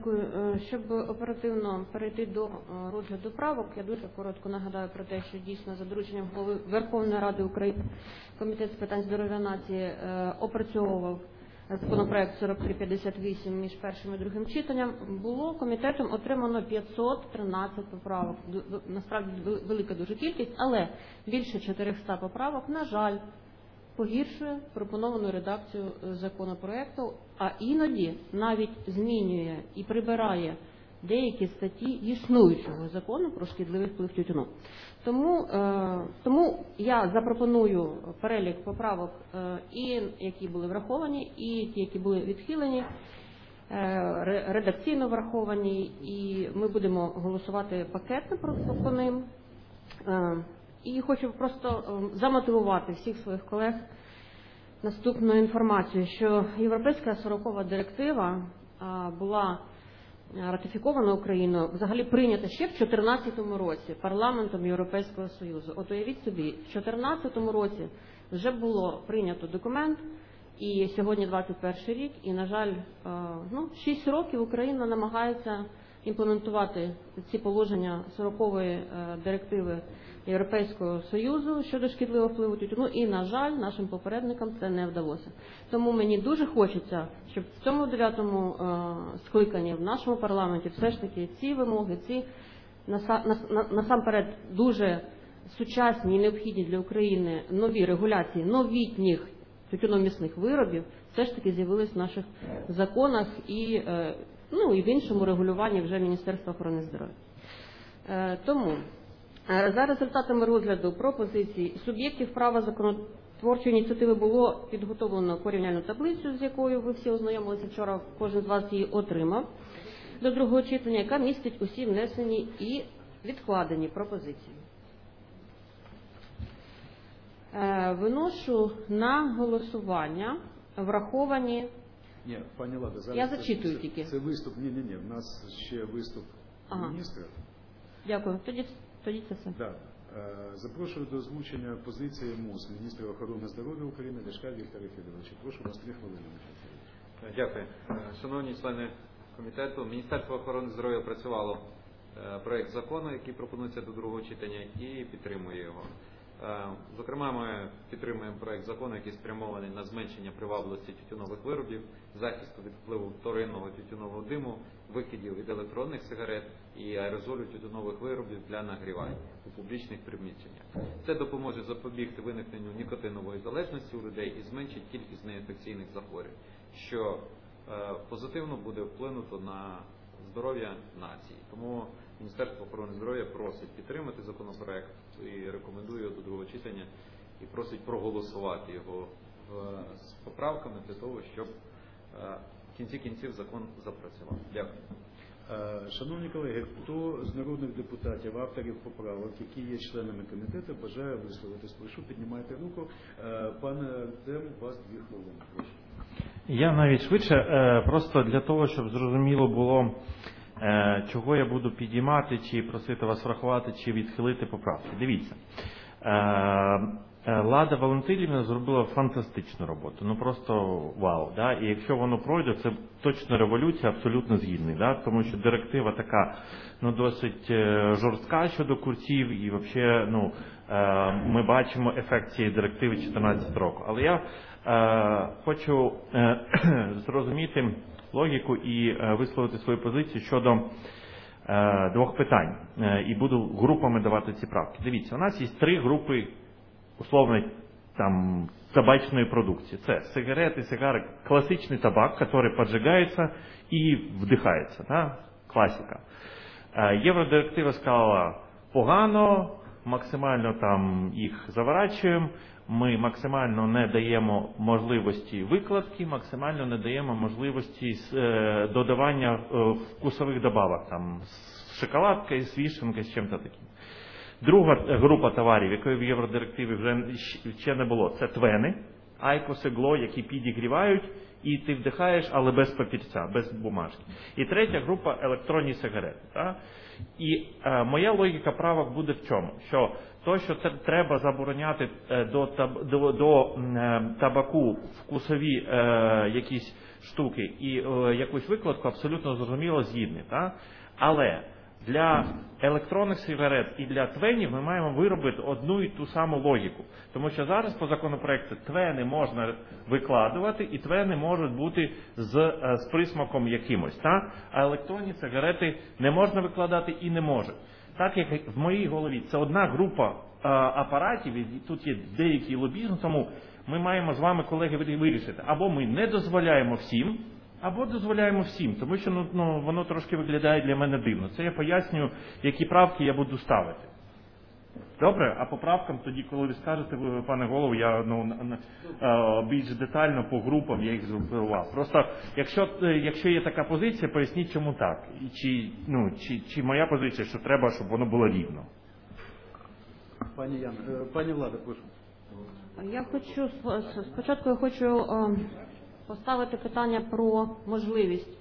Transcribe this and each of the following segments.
Дякую. Щоб оперативно перейти до розгляду правок, я дуже коротко нагадаю про те, що дійсно за дорученням Голови Верховної Ради України Комітет з питань здоров'я нації опрацьовував законопроект 4358 між першим і другим читанням. Було комітетом отримано 513 поправок. Насправді велика дуже кількість, але більше 400 поправок, на жаль, погіршує пропоновану редакцію законопроекту, а іноді навіть змінює і прибирає деякі статті існуючого закону про шкідливий вплив тютюну. Тому я запропоную перелік поправок, і які були враховані, і ті, які були відхилені, редакційно враховані, і ми будемо голосувати пакетно по ним. І хочу просто замотивувати всіх своїх колег наступною інформацією, що Європейська 40-ва директива була ратифікована Україною, взагалі прийнята ще в 2014 році парламентом Європейського Союзу. От уявіть собі, в 2014 році вже було прийнято документ, і сьогодні 21 рік, і, на жаль, 6 років Україна намагається імплементувати ці положення 40-ї директиви Європейського Союзу щодо шкідливого впливу тютюну, і, на жаль, нашим попередникам це не вдалося. Тому мені дуже хочеться, щоб в цьому 9-му скликанні в нашому парламенті все ж таки ці вимоги, ці насамперед дуже сучасні і необхідні для України нові регуляції новітніх тютюномісних виробів все ж таки з'явились в наших законах і в іншому регулюванні вже Міністерства охорони здоров'я. Тому за результатами розгляду пропозицій суб'єктів права законотворчої ініціативи було підготовлено порівняльну таблицю, з якою ви всі ознайомилися вчора, кожен з вас її отримав до другого читання, яка містить усі внесені і відкладені пропозиції. Виношу на голосування враховані. Ні, пані Лада, зараз я зачитую тільки. Це виступ. Ні, в нас ще виступ міністра. Дякую. Тоді це все. Да. Запрошую до озвучення позиції МОЗ, міністра охорони здоров'я України Ляшка Віктора Федоровича. Прошу вас 3 хвилини. Дякую. Шановні члени комітету, Міністерство охорони здоров'я опрацювало проект закону, який пропонується до другого читання, і підтримує його. Зокрема, ми підтримуємо проект закону, який спрямований на зменшення привабливості тютюнових виробів, захисту від впливу вторинного тютюнового диму, викидів від електронних сигарет і аерозолю тютюнових виробів для нагрівання у публічних приміщеннях. Це допоможе запобігти виникненню нікотинової залежності у людей і зменшить кількість неінфекційних захворювань, що позитивно буде вплинути на здоров'я нації. Тому Міністерство охорони здоров'я просить підтримати законопроект і рекомендує його до другого читання і просить проголосувати його з поправками для того, щоб в кінці кінців закон запрацював. Дякую. Шановні колеги, хто з народних депутатів, авторів поправок, які є членами комітету, бажає висловитись? Прошу, піднімайте руку. Пане Артем, у вас 2 хвилини. Прошу. Я навіть швидше, просто для того, щоб зрозуміло було, чого я буду підіймати, чи просити вас врахувати, чи відхилити поправки. Дивіться, Лада Валентинівна зробила фантастичну роботу, просто вау. Да? І якщо воно пройде, це точно революція, абсолютно згідний. Да? Тому що директива така досить жорстка щодо курців, і взагалі ми бачимо ефект цієї директиви 2014 року. Але я хочу зрозуміти логіку і висловити свою позицію щодо 2 питань. І буду групами давати ці правки. Дивіться, у нас є 3 групи условно табачної продукції. Це сигарети, сигари, класичний табак, який поджигається і вдихається. Да? Класика. Євродиректива сказала погано, максимально їх заворачуємо, ми максимально не даємо можливості викладки, максимально не даємо можливості додавання вкусових добавок, з шоколадкою, з вишенкою, з чим-то таким. Друга група товарів, якої в Євродирективі вже ще не було, це твени, айкос, гло, які підігрівають і ти вдихаєш, але без папірця, без бумажки. І третя група – електронні сигарети. Так? І моя логіка правок буде в чому? Що то, що треба забороняти до табаку вкусові якісь штуки і якусь викладку, абсолютно зрозуміло згідний. Так? Але для електронних сигарет і для твенів ми маємо виробити одну і ту саму логіку. Тому що зараз по законопроекту твени можна викладувати і твени можуть бути з присмаком якимось. Так? А електронні сигарети не можна викладати і не можуть. Так як в моїй голові це одна група апаратів, і тут є деякий лобізм, тому ми маємо з вами, колеги, вирішити. Або ми не дозволяємо всім, або дозволяємо всім, тому що воно трошки виглядає для мене дивно. Це я пояснюю, які правки я буду ставити. Добре? А по правкам тоді, коли ви скажете, пане голову, я більш детально по групам я їх згрупував. Просто, якщо є така позиція, поясніть, чому так. Чи моя позиція, що треба, щоб воно було рівно. Пані Яна, пані Влада, прошу. Спочатку я хочу поставити питання про можливість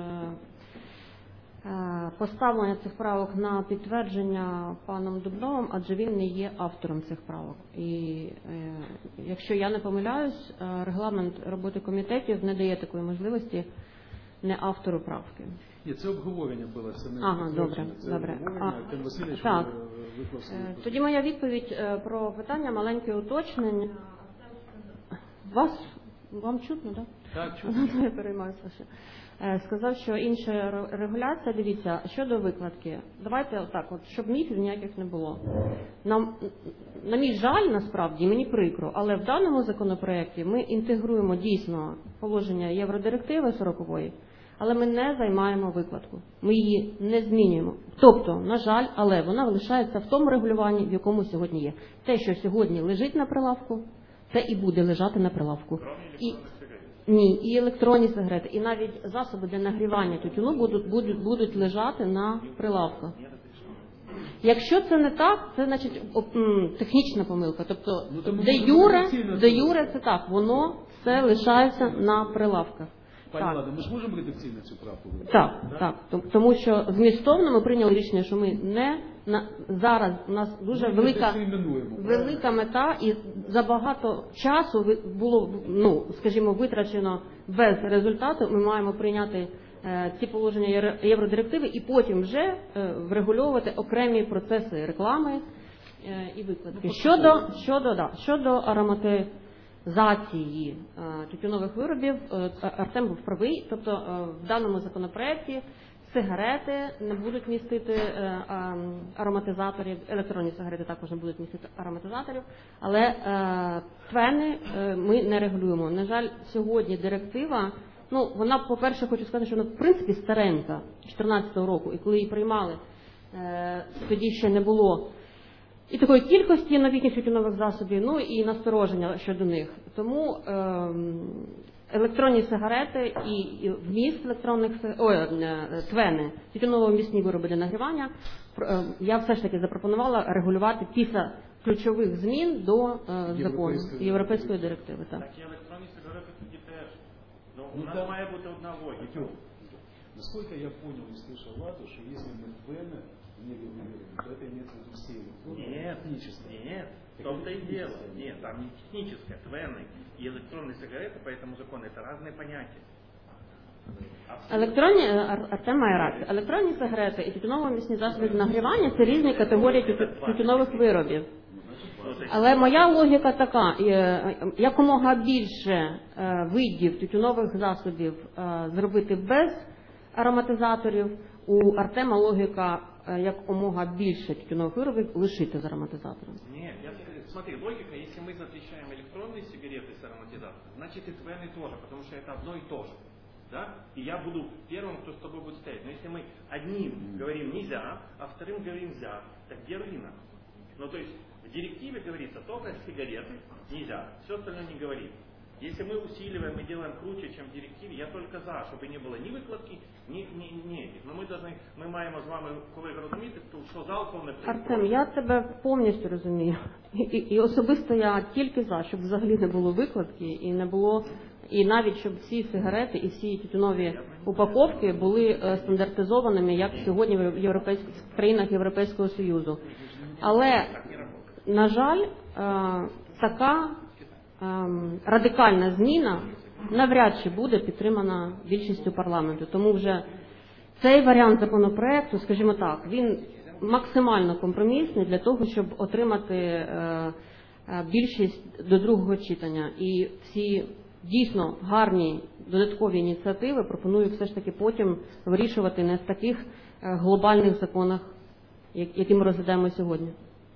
поставлення цих правок на підтвердження паном Дубновим, адже він не є автором цих правок. І якщо я не помиляюсь, регламент роботи комітетів не дає такої можливості не автору правки. Ні, це обговорення було, це не підтвердження. Добре. Артем Васильович виклав свою. Тоді моя відповідь про питання, маленьке уточнення. Вам чутно, так? Так, чутно. Я переймаюся ще. Сказав, що інша регуляція, дивіться, щодо викладки. Давайте отак, щоб міфів ніяких не було. На мій жаль, насправді, мені прикро, але в даному законопроекті ми інтегруємо дійсно положення Євродирективи 40-ї, але ми не займаємо викладку. Ми її не змінюємо. Тобто, на жаль, але вона залишається в тому регулюванні, в якому сьогодні є. Те, що сьогодні лежить на прилавку, те і буде лежати на прилавку. І електронні сигарети, і навіть засоби для нагрівання тютюну будуть лежати на прилавках. Якщо це не так, це значить технічна помилка. Тобто де юре це так, воно все лишається на прилавках. Пані Влада, ми ж можемо редакційно цю правку вивести? Так. Тому що змістовно ми прийняли рішення, що ми зараз у нас дуже велика мета, і забагато часу було, скажімо, витрачено без результату. Ми маємо прийняти ці положення Євродирективи і потім вже врегульовувати окремі процеси реклами і викладки. Щодо ароматизації тютюнових виробів, Артем був правий, тобто в даному законопроекті сигарети не будуть містити ароматизаторів, електронні сигарети також не будуть містити ароматизаторів, але твени ми не регулюємо. На жаль, сьогодні директива, вона, по-перше, хочу сказати, що вона в принципі старенька, 2014 року, і коли її приймали, тоді ще не було і такої кількості новітніх тютюнових засобів, і настороження щодо них. Тому електронні сигарети і вміст електронних твени, тютюново-вмісні вироби для нагрівання, я все ж таки запропонувала регулювати після ключових змін до закону Європейської директиви. Так і електронні сигарети тоді теж. У нас має бути одна логіка. Насколько я понял и слышал Владу, что если мы твены не регулируем, то это имеется в виду все электронные, технические. Нет, в том-то и дело. Нет, там не техническое, твены и электронные сигареты по этому закону это разные понятия. Артем має рацію. Електронні сигарети і тютюново-місні засоби для нагрівання – це різні категорії тютюнових виробів. Але моя логіка така, якомога більше видів тютюнових засобів зробити без ароматизаторів, у Артема логіка якомога більше тютюнових виробів лишити з ароматизатором. Нет, смотри, логика, если мы запрещаем электронные сигареты с ароматизатором, значит и твены тоже, потому что это одно и то же. Да? И я буду первым, кто с тобой будет стоять. Но если мы одним говорим нельзя, а вторым говорим нельзя, так где рынок? То есть в директиве говорится только сигареты нельзя, все остальное не говорит. Если мы усиливаем и делаем круче, чем в директиве, я только за, чтобы не было ни выкладки, ни этих. Но ми маємо з вами, коли розуміти, що залпом не прийде. Артем, я тебе повністю розумію. І особисто я тільки за, щоб взагалі не було викладки і не було І навіть, щоб всі сигарети і всі тютюнові упаковки були стандартизованими, як сьогодні в країнах Європейського Союзу. Але, на жаль, така радикальна зміна навряд чи буде підтримана більшістю парламенту. Тому вже цей варіант законопроекту, скажімо так, він максимально компромісний для того, щоб отримати більшість до другого читання. І всі дійсно гарні додаткові ініціативи пропоную все ж таки потім вирішувати не в таких глобальних законах, які ми розглядаємо сьогодні.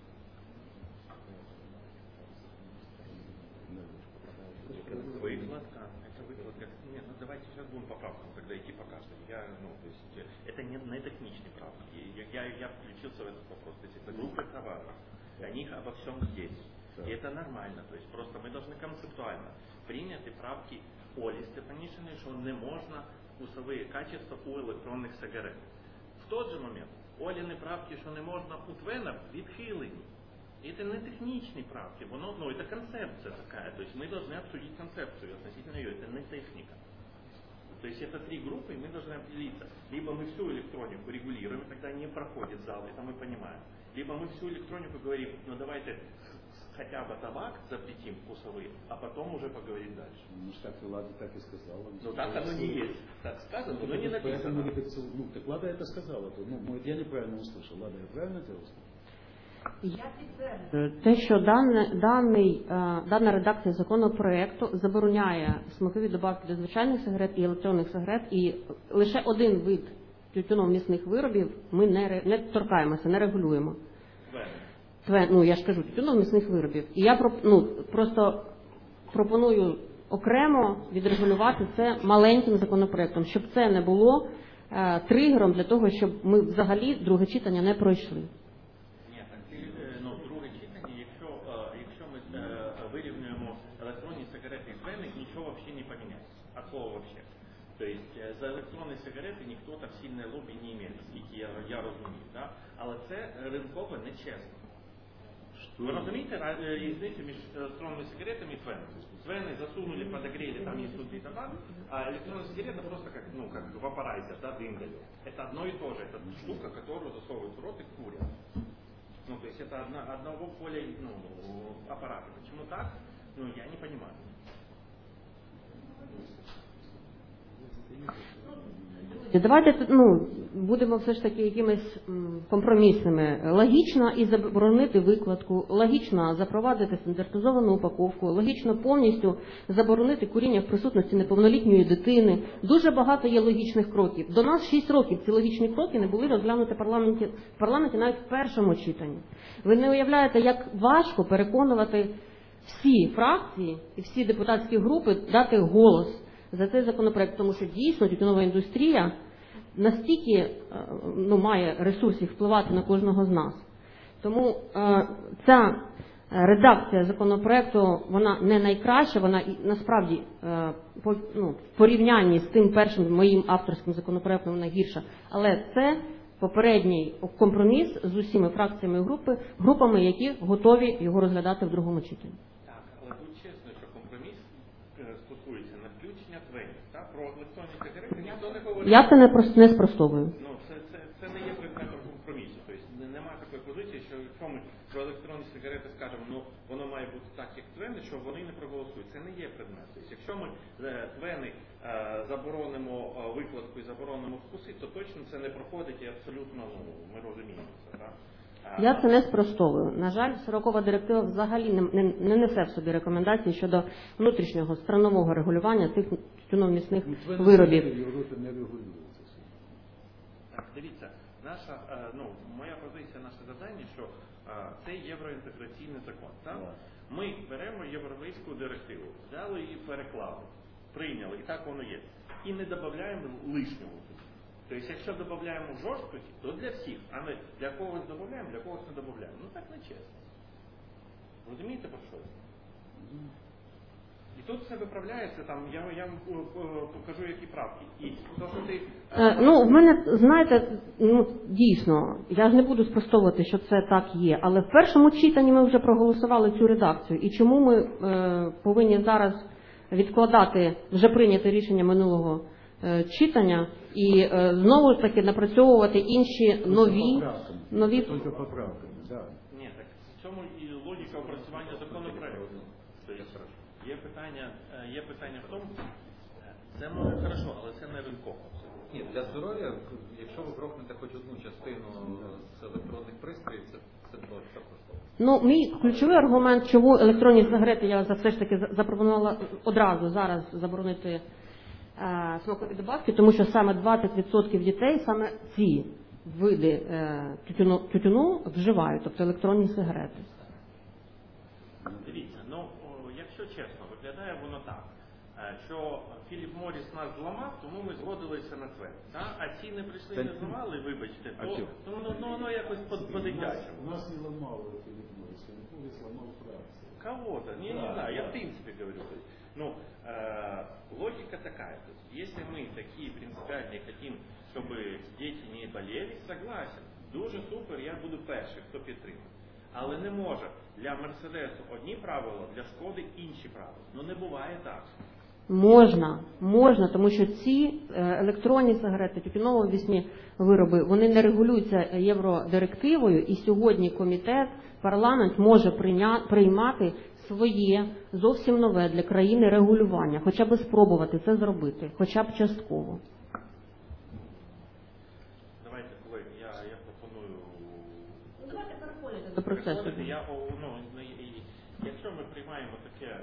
Выкладка, это выкладка. Нет, ну давайте сейчас будем по правкам тогда идти по каждой. То есть это не техничные правки. Я включился в этот вопрос. То есть это группы товаров. Они обо всем здесь. И это нормально. То есть просто мы должны концептуально приняти правки Олі Стефанішиної, що не можна вкусові качества у електронних сигарет. В той же момент Оліни правки, що не можна у ТВЕНах, відхилені. И это не техничные правки, это концепция такая. То есть мы должны обсудить концепцию относительно ее, это не техника. То есть это три группы, и мы должны определиться. Либо мы всю электронику регулируем, тогда не проходит зал, это мы понимаем. Либо мы всю электронику говорим, ну давайте хотя бы табак запретим вкусовые, а потом уже поговорить дальше. Ну, так Лада так и сказала. Ну так оно не есть. Так сказано, но не написано. Ну, так Лада это сказала. Я неправильно услышал. Лада, я правильно это услышал? Я підтверджую те, що дана редакція законопроекту забороняє смакові добавки до звичайних сигарет і електронних сигарет, і лише один вид тютюново-місних виробів ми не торкаємося, не регулюємо. Я ж кажу, тютюново-місних виробів. І я просто пропоную окремо відрегулювати це маленьким законопроектом, щоб це не було тригером для того, щоб ми взагалі друге читання не пройшли. То есть за електронні сигарети ніхто там сильне лобі не має, наскільки я розумію. Да? Але це ринково нечесно. Ви розумієте різницю між електронними сигаретами і ТВЕНами? ТВЕНы засунули, подогрели, там есть сухий табак, а электронная сигарета просто как вапорайзер, да, дым дает. Это одно и то же, это штука, которую засовывают в рот и курят. То есть это одного поля аппарата. Почему так? Я не понимаю. Давайте будемо все ж таки якимись компромісними. Логічно і заборонити викладку, логічно запровадити стандартизовану упаковку, логічно повністю заборонити куріння в присутності неповнолітньої дитини. Дуже багато є логічних кроків. До нас 6 років ці логічні кроки не були розглянуті в парламенті навіть в першому читанні. Ви не уявляєте, як важко переконувати всі фракції і всі депутатські групи дати голос за цей законопроект, тому що дійсно тютюнова індустрія настільки має ресурсів впливати на кожного з нас. Тому ця редакція законопроекту, вона не найкраща, вона насправді в порівнянні з тим першим моїм авторським законопроектом вона гірша. Але це попередній компроміс з усіма фракціями і групами, які готові його розглядати в другому читанні. Про електронні сигарети ніхто не говорить. Я це не спростовую. Це не є предметом компромісу. Тобто немає такої позиції, що якщо ми про електронні сигарети скажемо, воно має бути так, як ТВЕНи, що вони не проголосують. Це не є предмет. Тобто якщо ми ТВЕНи заборонимо викладку і заборонимо вкуси, то точно це не проходить і абсолютно ми розуміємо це. Так? Я це не спростовую. На жаль, 40-ва директива взагалі не несе в собі рекомендацій щодо внутрішнього странового регулювання цих тютюново-місних виробів. Так, дивіться, моя позиція, наше завдання, що це євроінтеграційний закон. Так? Ми беремо європейську директиву, взяли її, переклали, прийняли, і так воно є. І не додаємо лишнього. Тобто, якщо додаємо жорсткості, то для всіх, а не для когось додаємо, для когось не додаємо. Так не чесно. Розумієте, про що? І тут все виправляється, я вам покажу, які правки. І то, що ти... в мене, знаєте, дійсно, я ж не буду спростовувати, що це так є, але в першому читанні ми вже проголосували цю редакцію. І чому ми повинні зараз відкладати вже прийняте рішення минулого читання і знову ж таки напрацьовувати інші нові Тільки поправками, да. Ні, так в цьому і логіка опрацювання законопроекту. Є питання в тому, це може хорошо, але це не ринково. Ні, для здоров'я, якщо ви крокнете хоч одну частину з електронних пристроїв, це просто. Ну, мій ключовий аргумент, чому електронні сигарети я все ж таки запропонувала одразу зараз заборонити смакові добавки, тому що саме 20% дітей саме ці види тютюну вживають, тобто електронні сигарети. Дивіться, якщо чесно, виглядає воно так, що Філіп Морріс нас зламав, тому ми згодилися на це. А ці не прийшли, не зламали, вибачте, то воно якось по-дитячому. У нас не ламало Філіп Морріс, Філіп Морріс ламав фракцию. Кого-то, не знаю, я в принципе говорю. Логика такая, то есть, если мы такие принципиальные хотим, чтобы дети не болели, согласен, дуже супер, я буду перший, хто підтримує. Але не може для Мерседесу одні правила, для Шкоди інші правила. Ну не буває так. Можна, тому що ці електронні сигарети, тютюново-вісні вироби, вони не регулюються євродирективою, і сьогодні комітет, парламент може приймати своє зовсім нове для країни регулювання, хоча б спробувати це зробити, хоча б частково. Давайте, колеги, я пропоную... Давайте переходити до процесу. Якщо ми приймаємо таке,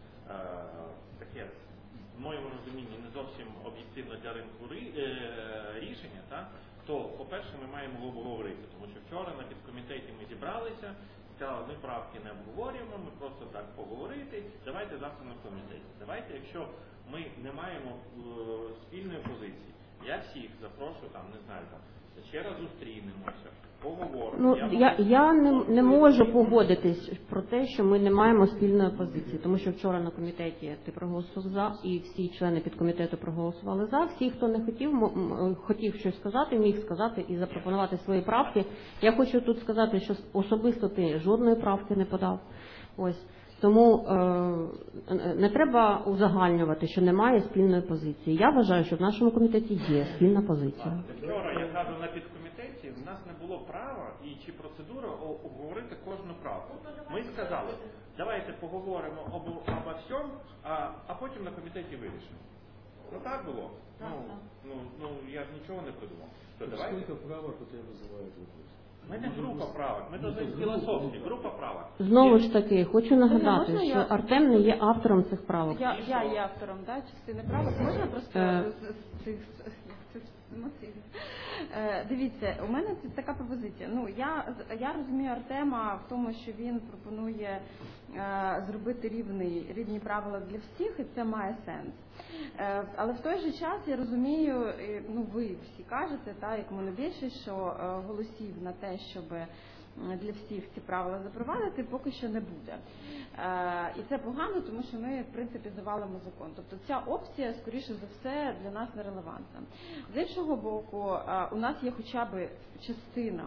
в моєму розумінні, не зовсім об'єктивно для ринку рішення, то, по-перше, ми маємо обговорити, тому що вчора на підкомітеті ми зібралися, сказали, ми правки не обговорюємо, ми просто так поговорити, давайте завтра на комітеті. Давайте, якщо ми не маємо спільної позиції, я всіх запрошую, не знаю, ще раз зустрінемося, поговоримо. Я не можу погодитись про те, що ми не маємо спільної позиції, тому що вчора на комітеті ти проголосував за, і всі члени підкомітету проголосували за. Всі, хто не хотів щось сказати, міг сказати і запропонувати свої правки. Я хочу тут сказати, що особисто ти жодної правки не подав. Ось. Тому не треба узагальнювати, що немає спільної позиції. Я вважаю, що в нашому комітеті є спільна позиція. Вчора, я кажу, на підкомітеті в нас не було права і чи процедури обговорити кожну правку. Ми сказали, давайте поговоримо обо всьому, а потім на комітеті вирішимо. Ну так було? Я ж нічого не придумав. Скільки правок у тебе визивають вопрос? У мене група правок, ми дуже філософські, група правок. Знову ж таки, хочу нагадати, що Артем не є автором цих правок. Я є автором, частини правок. Можна просто з цих мотивів? Дивіться, у мене така пропозиція. Я розумію Артема в тому, що він пропонує зробити рівні правила для всіх, і це має сенс. Але в той же час я розумію, ви всі кажете, як монобільшість, що голосів на те, щоб для всіх ці правила запровадити, поки що не буде. І це погано, тому що ми, в принципі, завалимо закон. Тобто ця опція, скоріше за все, для нас нерелевантна. З іншого боку, у нас є хоча б частина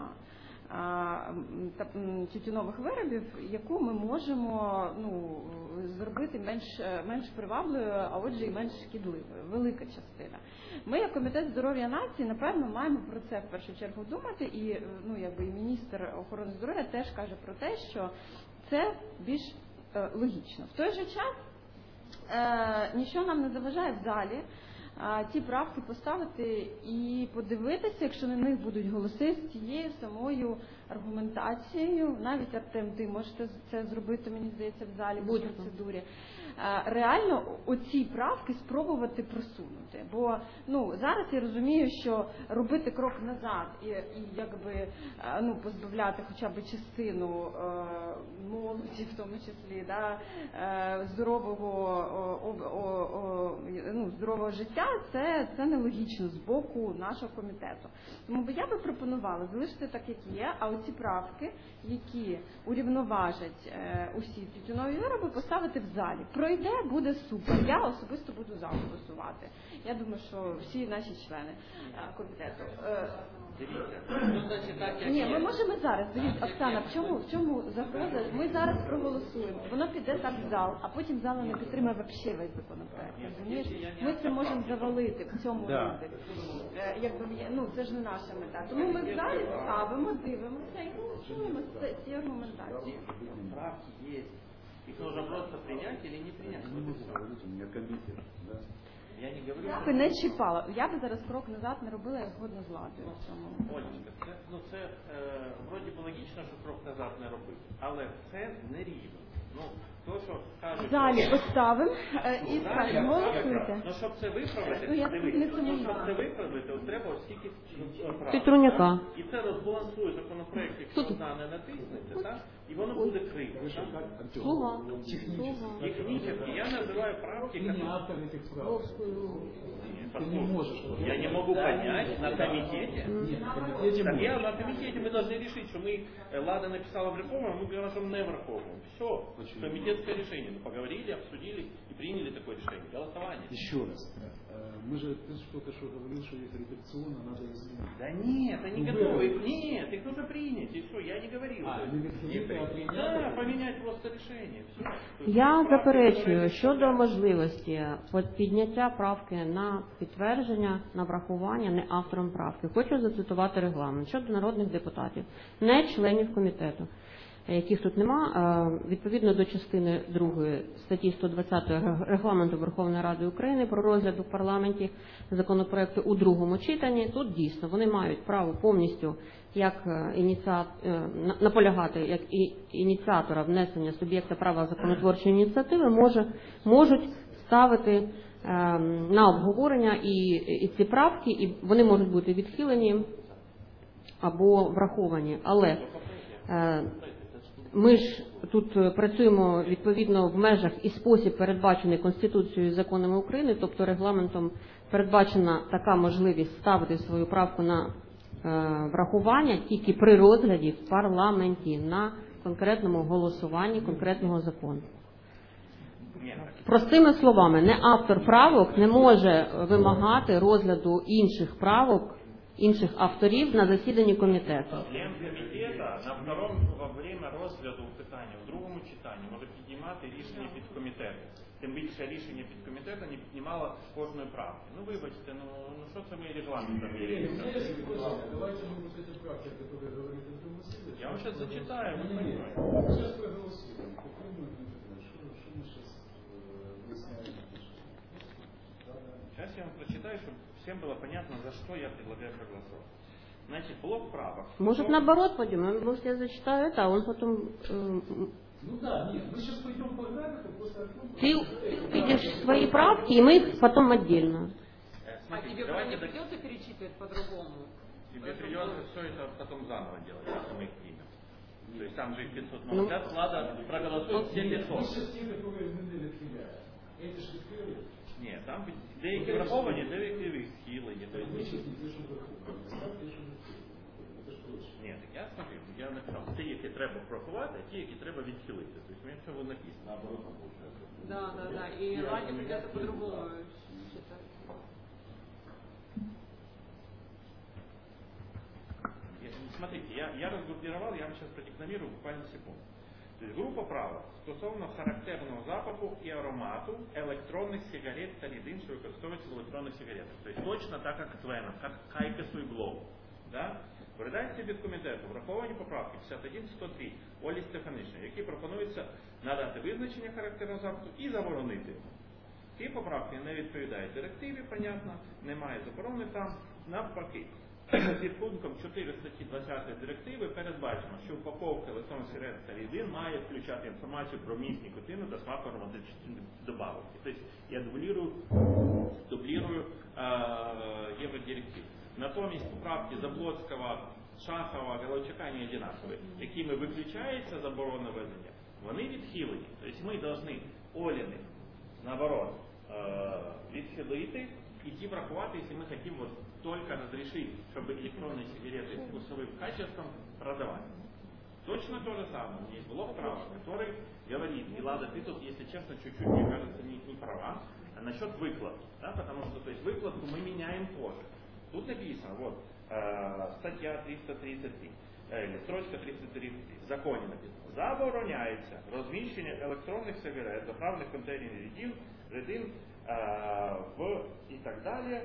тютюнових виробів, яку ми можемо зробити менш привабливою, а отже і менш шкідливою. Велика частина. Ми, як Комітет здоров'я нації, напевно, маємо про це в першу чергу думати, і і міністр охорони здоров'я теж каже про те, що це більш логічно. В той же час нічого нам не заважає в залі ті правки поставити і подивитися, якщо на них будуть голоси з цією самою аргументацією. Навіть, Артем, ти можете це зробити, мені здається, в залі по процедурі. Реально оці правки спробувати просунути. Бо зараз я розумію, що робити крок назад і якби позбавляти хоча б частину молоді, в тому числі, здорового життя, це нелогічно з боку нашого комітету. Тому я би пропонувала залишити так, як є, а оці правки, які урівноважать усі тютюнові вироби, поставити в залі. Пройде, буде супер. Я особисто буду за голосувати. Я думаю, що всі наші члени комітету. Дивіться, ну, значить, так, як Ні, є. ми можемо зараз. Дивіться, Оксана, в чому загроза? Ми зараз проголосуємо. Воно піде так в зал, а потім зала не підтримає взагалі весь законопроект. Розумієш? Ми це можемо завалити в цьому Да. році. Ну, це ж не наша мета. Тому ми в залі ставимо, дивимося і голосуємо ці аргументації. Правки есть. Их нужно просто принять или не принять. Не могу говорить, у меня комитет. Да. Я не говорю, Я що... би не чіпала. Я би зараз крок назад не робила, я згодна з Ладою в цьому. Олечка, це вроді би логічно, що крок назад не робити, але це не рівно. Ну, то, що кажуть... В залі поставимо і Ну, скажемо, голосуйте. Ну, щоб це виправити, Ну, я дивись, не сумніваюся. щоб це виправити, от треба оскільки прав. Петруняка. І це розбалансує законопроект, якщо одна не натиснеться, так? І воно буде криво. Вы же так? как, Артем? Слуга. Технически. Технически я называю правки, Ты не которые... автор этих прав. Ты не Послушай, можешь. я не могу понять на комитете. Нет, в комитете Так я можешь. на комитете мы должны решить, что мы Лада написала враховываем, мы говорим, что мы не враховываем. Все, Почему? комитетское решение. Мы поговорили, обсудили и приняли такое решение. Голосование. Еще раз. Мы же, ты что-то что говорил, что их редакционно надо изменить. Да нет, они Ну, готовы. вы- Нет, их нужно принять. И все, я не говорил. Не редакционно, а принять. Да, поменять просто решение. Все. Я заперечую щодо можливості підняття правки на підтвердження, на врахування не автором правки. Хочу зацитувати регламент щодо народних депутатів, не членів комітету, яких тут нема, відповідно до частини 2 статті 120 Регламенту Верховної Ради України про розгляд у парламенті законопроекту у другому читанні. Тут дійсно вони мають право повністю як наполягати як ініціатора внесення суб'єкта права законотворчої ініціативи, можуть ставити на обговорення і ці правки, і вони можуть бути відхилені або враховані. Але ми ж тут працюємо відповідно в межах і спосіб, передбачений Конституцією і законами України, тобто регламентом передбачена така можливість ставити свою правку на врахування тільки при розгляді в парламенті на конкретному голосуванні конкретного закону. Простими словами, не автор правок не може вимагати розгляду інших правок, інших авторів на засіданні комітету. Член комітета во время розгляду питання в другому читанні може піднімати рішення підкомітету. Тим більше рішення підкомітету не піднімало кожної правки. Ну вибачте, ну що це ми регламентом є? Давайте мы вот эти правки, которые говорит Артем Васильевич. Я вам сейчас зачитаю, вы Нет, понимаете. сейчас проголосуем. Попробуем, что мы сейчас выясняем. Сейчас я вам прочитаю, чтобы всем было понятно, за что я предлагаю проголосовать. Значит, блок правок. Может, наоборот пойдем? Может, я зачитаю это, а он потом... Ну да, нет, мы сейчас пойдем по графику, после Артема... Ты видишь свои правки, и мы их потом отдельно. Смотрите, давайте придется перечитывать по-другому? Тебе придется все это потом заново делать, если мы их примем. То есть там же их 500. Ну, Но сейчас Влада проголосует все 500. Мы сейчас те, которые мы не відхиляємо. Эти ж відхилили. Ні, там деякі враховані, деякі відхилені. То есть, Мы сейчас не пишем враховані, став пишем відхилені. Это ж точно. ні, так я смотрю, я написав, ті, які треба врахувати, а ті, які треба відхилити. Тобто, у мене все написано, наоборот, там получается. Да. И Ладе придется по-другому считать. Смотрите, я разгруппировал, я вам сейчас продекламирую буквально секунду. То есть група правок стосовно характерного запаху і аромату електронних сигарет та рідин, що використовуються в електронних сигаретах. Тобто точно так, як Твена, як Кайкесу і Глоу. Да? В редакції від комітету враховані поправки 51-103 Олі Стефанишини, які пропонуються надати визначення характерного запаху і заборонити. Ці поправки не відповідають директиві, понятно, немає заборони там, навпаки. Під пунктом 4 статті 20 директиви передбачено, що упаковка електронних сигарет та рідин має включати інформацію про міст нікотину та смак ароматичних добавок. Тобто я дублірую євродиректив. Натомість поправки Заблоцького, Шахова, Головчака не одинакові, якими виключається заборона введення, вони відхилені. Тобто ми повинні Оліни, наоборот, відхилити і ті врахувати, якщо ми хочемо вот только разрешить, чтобы электронные сигареты с вкусовым качеством продавать. Точно то же самое. У меня есть блок права, который говорит, и Лада, ты тут, если честно, чуть-чуть, мне кажется, не права, а насчет выкладки. Да, потому что то есть, выкладку мы меняем позже. Тут написано, вот, стаття 333, или строчка 333 в законі написано: забороняється розміщення електронних сигарет, заправних контейнерів рідин і так далі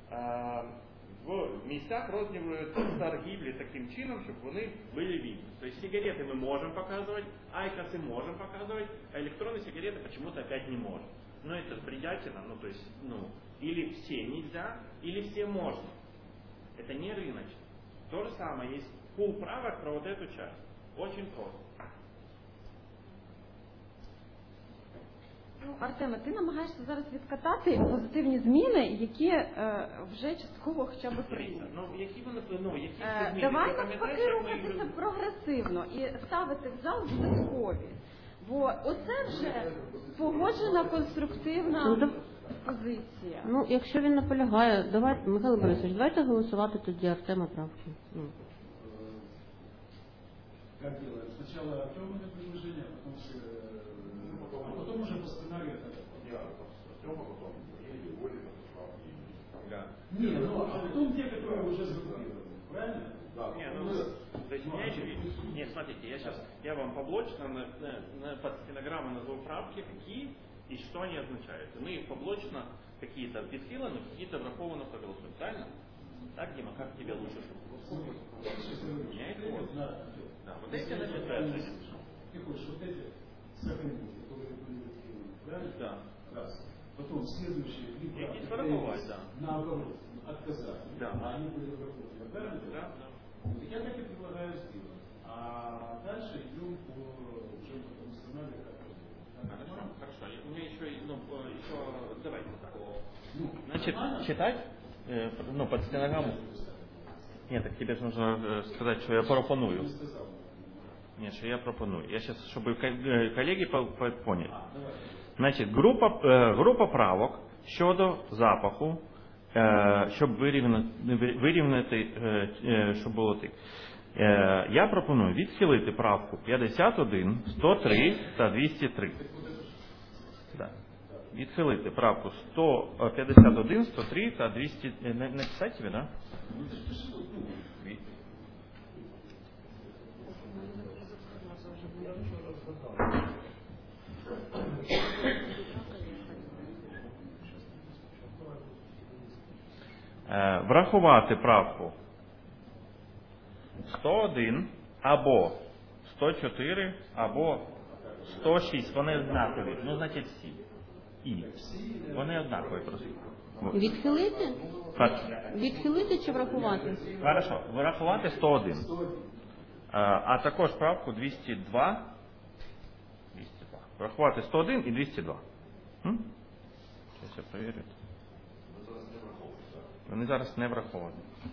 в місцях роздрібної торгівлі таким чином, щоб вони були вільні. Тобто сигарети ми можемо показувати, айкосы можем показывать, а электронные сигареты почему-то опять не можем. Но это бредятина, или все нельзя, или все можно. Это не рыночно. То же самое, есть пул правок про вот эту часть. Очень просто. Артеме, ти намагаєшся зараз відкатати позитивні зміни, які вже частково хоча б прийняті. Давай навпаки рухатися прогресивно і ставити в зал додаткові. Бо оце вже погоджена конструктивна позиція. Ну, якщо він наполягає, давайте, Михайло Борисович, давайте голосувати тоді Артема правки. Как делаем? Сначала Артемовне предложение, а потом уже по сценарию. Нет, а потом те, которые уже сгруппированы. Правильно? Да. То есть у меня еще... Нет, смотрите, я вам поблочно под стенограмму назову правки, какие и что они означают. Мы их поблочно какие-то відхилені, какие-то врахованно проголосуем. Правильно? Так, Дима, как тебе лучше? У меня их вот. Да, вот эти начинаются. Ты хочешь вот эти сохранить, которые были відхилены. Правильно? Да. Раз. Потом следующие три правки, наоборот, отказать. Да. А они были врахованы. Правильно? Да. Я так и предлагаю сделать. А дальше идем по уже по сценарию, как Хорошо. У меня еще давайте такого. Значит, читать под стенограмму. Нет, так тебе же нужно сказать, что я пропоную. Нет, что я пропоную. Я сейчас, чтобы коллеги поняли. Значить, група правок щодо запаху, щоб вирівняти, щоб було так. Я пропоную відхилити правку 51, 103 та 203. Да. Відхилити правку 151, 103 та 200. Не писать тебе, да? Врахувати правку 101 або 104 або 106. Вони однакові. Ну, значить всі. І. Вони однакові просто. Відхилити? Так. Відхилити чи врахувати? Хорошо. Врахувати 101. А також правку 202. Врахувати 101 і 202. Зараз я перевірю. Вони зараз не враховані.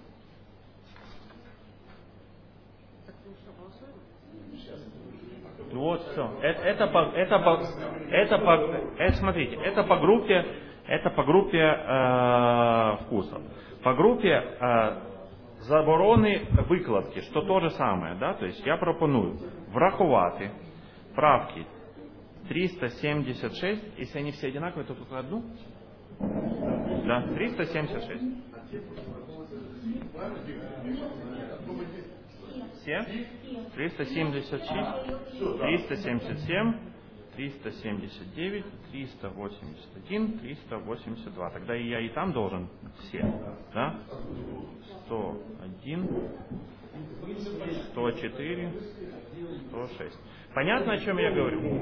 Вот все. Смотрите, это по группе вкусов. По группе заборони викладки, что то же самое, да? То есть я пропоную врахувати правки 376, если они все одинаковые, то только одну. Да, 376. Все? 376, 377, 379, 381, 382. Тогда и я, и там должен все. Да? 101, 104, 106. Понятно, о чем я говорю?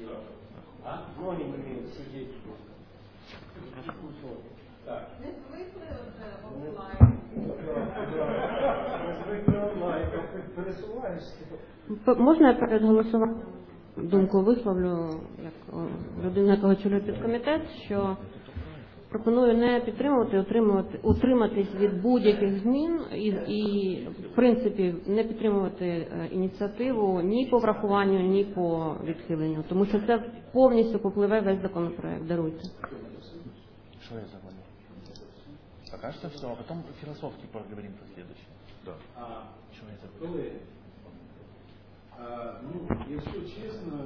Можна я перед голосуванням думку висловлю, як людина, яка очолює підкомітет, що пропоную не підтримувати, утриматись від будь-яких змін і в принципі, не підтримувати ініціативу ні по врахуванню, ні по відхиленню, тому що це повністю попливе весь законопроект. Даруйте. Что я забыл? Пока что все, а потом философски поговорим про следующее. Да. Что я забыл? Колеги, якщо чесно,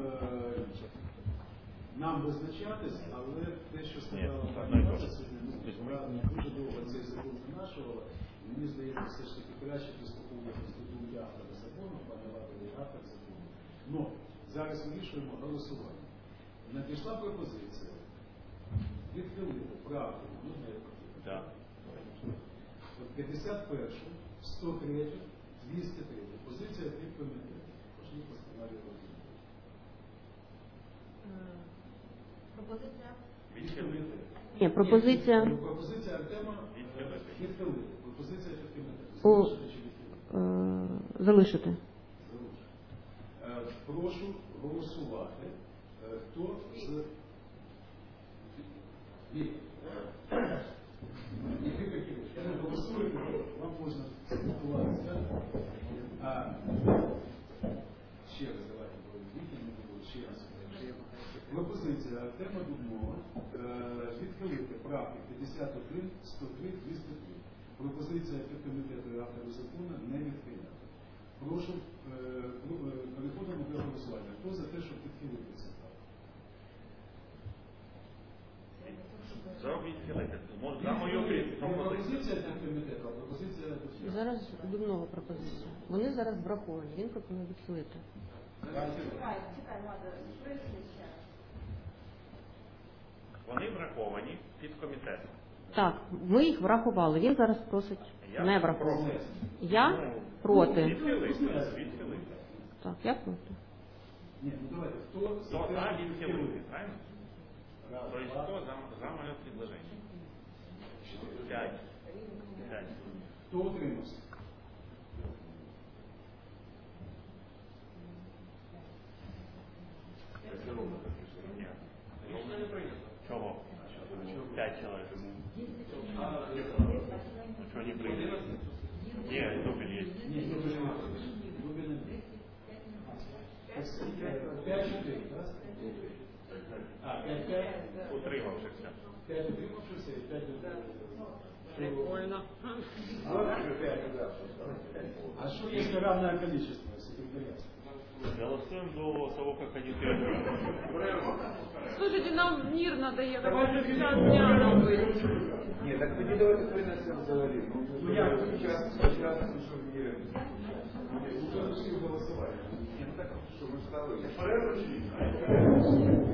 нам визначатись, але те, що сказала пані Вася сьогодні, вона дуже довго цей закон винашувала, Мені здається, все ж таки краще прислуховуватися до думки автора закону, пане Вадові, автор закону. Но зараз вирішуємо голосування. Надійшла пропозиція відхилити правку номер 51, 103, 203. Позиція від комітету. Пошли по сценарію розгляду. Пропозиція? Від комітету. Ні, пропозиція Пропозиція Артема відхилити. Пропозиція від комітету. Залишити чи відхилити? залишити. Прошу голосувати. Хто з... Голосуєте, вам можна спілкуватися. Ще раз давайте ще раз. Пропозиція Артема Дубнова відхилити правки 51, 103, 203. Пропозиція комітету і автору закону не відхиляти. Прошу, переходимо до голосування. Хто за те, щоб відхилити це право? За мою Пропозиція для комітету, а пропозиція до Зараз Дубнова пропозиція. Вони зараз враховані. Він пропонує відхилити. Чекай, Влада, поясни ще раз. Вони враховані під комітетом. Так, ми їх врахували. Він зараз просить не враховувати. Я проти. Відхилити. Так, я проти. Ні, ну давайте, хто за Кто те, за щоб відхилити, відхилити? правильно? Раз, То есть два, кто за мое предложение? 5. Хто утримався? Чего? 5 человек. Что не приняли? Нет, дубль есть. Ні, Дубін не. 5-4, так? А, 5-5. Утримавшихся. 5 утримавшися і 5 утримавшися. Прикольно. А что если равное количество секретариата? Голосуем до того, как они требуют. Слушайте, нам мир надо ехать. Сейчас дня нам быть. Нет, так тоді давайте принесемо взагалі. Ну я сейчас слышу мир. Уже всі голосовали. Нет, так що ми ставили. Перерву чи ні?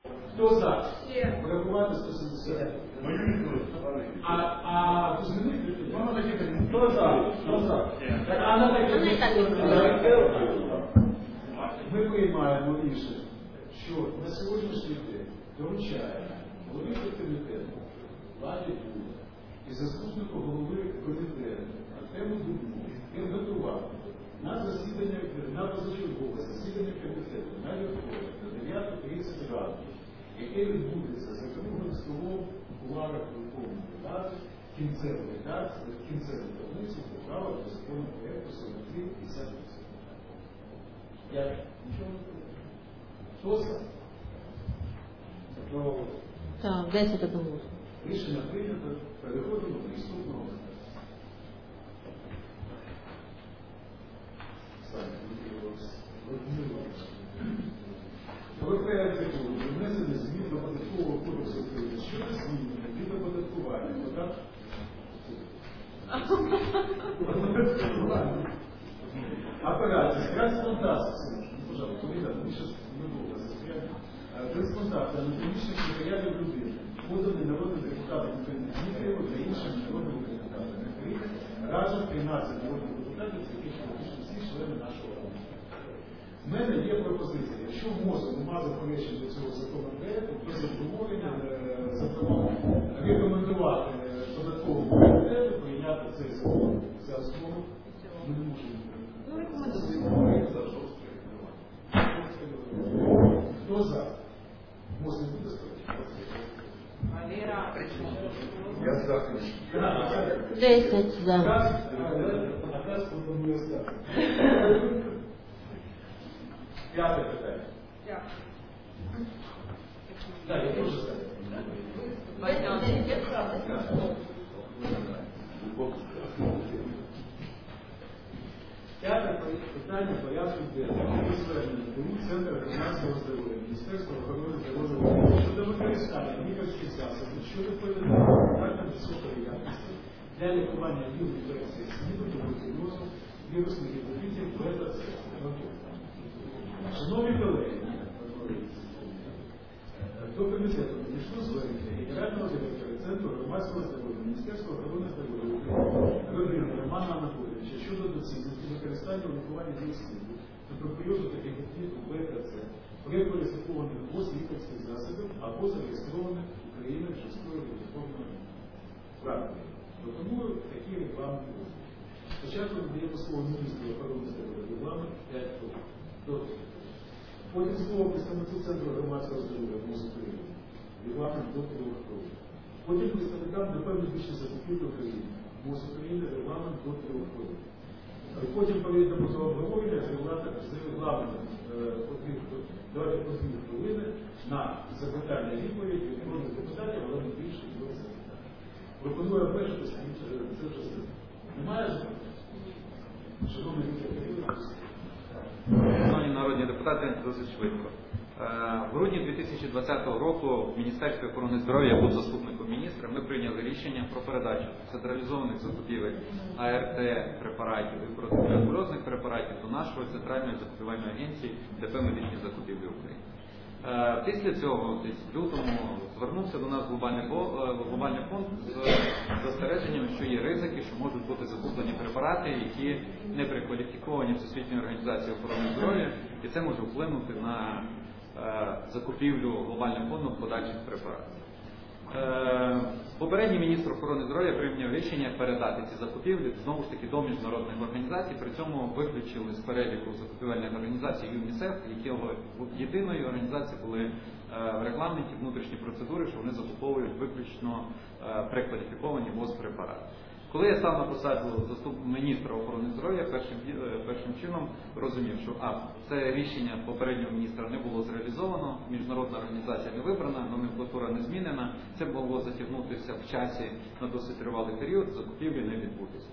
Хто за? Врахувати 170. А змінити? Хто за? Хто за? Так, а на таке ми приймаємо рішення, що на сьогоднішній день доручаємо голові комітету Владі Була і заступнику голови комітету Артему Дубну підготувати на засідання, на позачергове засідання комітету на вівторок на 9:30 ранку, яке відбудеться за круглим столом у кулуарах Верховної Ради, кінцеву редакцію, кінцеву таблицю поправок до законопроекту 4358. Я нічого не кажу. Хто за? Так, 10 одноголосно. Рішення прийнято. Переходимо до наступного. Про проект закону про внесення змін до Податкового кодексу України щодо змінення від оподаткування податку. Операції з трансплантації. Пожалуйста, ребята, ми зараз недовго застряємо. Трансплантація анатомічних матеріалів людини, поданий народним депутатом України Дмитриєва та іншими народними депутатами України, разом 13 народних депутатів, з яких практично всі члени нашого ради. У мене є пропозиція, якщо МОЗу нема заперечень до цього законопроекту, без обговорення запропонувати рекомендувати податковому комітету прийняти цей закон за основу. Ми не можемо. Хто за? МОЗ не буде сперечатися. Я за. 10 за. Наказ пропонує стати. П'яте питання. Так, я теж за. П'яте питання порядку денного. Звернення до Центру громадського здоров'я, Міністерства охорони здоров'я України щодо використання лікарських засобів, що відповідають стандартам високої якості для лікування вірус-інфекції СНІДу, туберкульозу, вірусних гепатитів, бета-С. Шановні колеги, до комітету надійшло звернення генерального директора Центру громадського здоров'я, Міністерства охорони здоров'я України Родини Романа Анатолійовича щодо доцільності використання у лікуванні СНІДу, туберкульозу та гепатиту бета-С при кваліфікованих ВОЗ лікарських засобів або зареєстрованих Україною частково реєстрованою практикою. Пропоную такі рекламні дозволи. Спочатку надаємо слово міністру охорони здоров'я регламент 5 хвилин. Добре. Потім слово представнику Центру громадського здоров'я МОЗ України. Регламент до 3 хвилин. Потім представникам ДП медичних закупівель України. МОЗ України. Регламент до 3 хвилин. Потім перейдемо до обговорення з регламентом давайте по 2 хвилини на запитання і відповіді від народних депутатів, але не більше 2 запитань. Пропоную обмежитися, це вже все. Немає запитань? Шановні колеги, Шановні народні депутати, досить швидко. В грудні 2020 року в Міністерстві охорони здоров'я, я був заступником міністра, ми прийняли рішення про передачу централізованих закупівель АРТ препаратів і протитуберкульозних препаратів до нашої центральної закупівельної агенції ДП «Медичні закупівлі України». Після цього, десь в лютому, звернувся до нас глобальний фонд з застереженням, що є ризики, що можуть бути закуплені препарати, які не перекваліфіковані Всесвітньої організації охорони здоров'я, і це може вплинути на закупівлю глобальним фондом подальших препаратів. Попередній міністр охорони здоров'я прийняв рішення передати ці закупівлі знову ж таки до міжнародних організацій, при цьому виключили з переліку закупівельних організацій ЮНІСЕФ, які єдиної організації були в регламенті внутрішні процедури, що вони закуповують виключно прекваліфіковані ВОЗ препарати. Коли я став на посаду міністра охорони здоров'я, першим чином розумів, що це рішення попереднього міністра не було зреалізовано, міжнародна організація не вибрана, номенклатура не змінена, це могло затягнутися в часі на досить тривалий період, закупівлі не відбутись.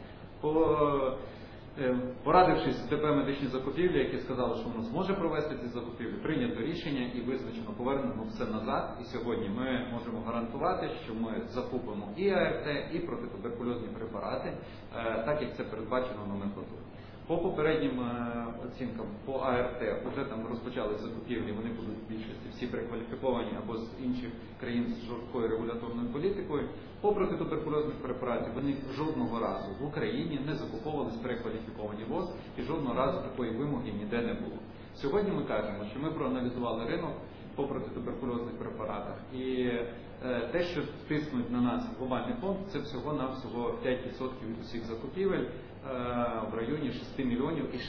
Порадившись з ДП «Медичні закупівлі», які сказали, що воно зможе провести ці закупівлі, прийнято рішення і визначено повернемо все назад. І сьогодні ми можемо гарантувати, що ми закупимо і АРТ, і протитуберкульозні препарати, так як це передбачено номенклатурою. По попереднім оцінкам, по АРТ, вже там розпочали закупівлі, вони будуть в більшості всі перекваліфіковані або з інших країн з жорсткою регуляторною політикою. По протитуберкульозних препаратів вони жодного разу в Україні не закуповувались перекваліфіковані ВОЗ і жодного разу такої вимоги ніде не було. Сьогодні ми кажемо, що ми проаналізували ринок по протитуберкульозних препаратах і те, що тиснуть на нас глобальний фонд, це всього-навсього 5% від усіх закупівель в районі 6 мільйонів і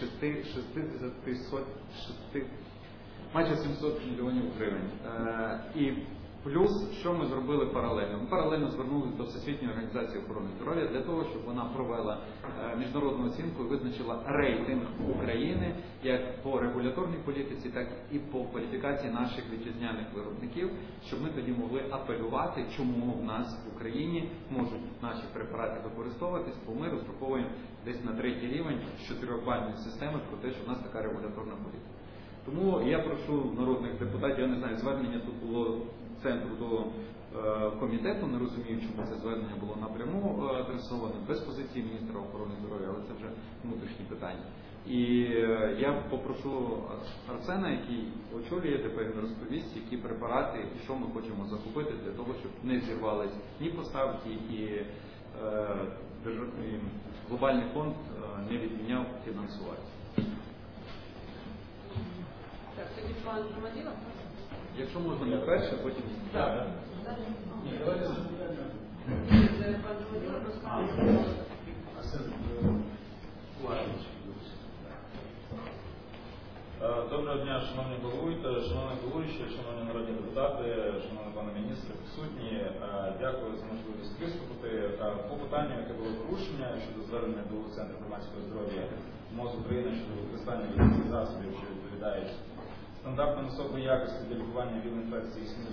600, майже 700 мільйонів гривень. І плюс, що ми зробили паралельно? Ми паралельно звернулися до Всесвітньої організації охорони здоров'я для того, щоб вона провела міжнародну оцінку і визначила рейтинг України як по регуляторній політиці, так і по кваліфікації наших вітчизняних виробників, щоб ми тоді могли апелювати, чому в нас в Україні можуть наші препарати використовуватись, бо ми розраховуємо десь на 3-й рівень з 4-бальної системи про те, що в нас така регуляторна політика. Тому я прошу народних депутатів, я не знаю, звернення тут було центру до комітету, не розумію, чому це звернення було напряму адресоване, без позиції міністра охорони здоров'я, але це вже внутрішні питання. І я попрошу Арсена, який очолює ТП, розповість, які препарати і що ми хочемо закупити для того, щоб не зірвались ні поставки і глобальний фонд не відміняв фінансування. Так, тоді пан Громаділа. Якщо можна не перше, потім... Так. Ні, давайте Це пан Громаділа розказує. Доброго дня, шановні головуючі, шановні народні депутати, шановні пане міністри, присутні. Дякую за можливість виступити. По питанню, яке було порушення щодо звернення до Центру громадського здоров'я МОЗ України щодо використання лікарських засобів, що відповідають стандартам високої якості для лікування ВІЛ-інфекції СНІДу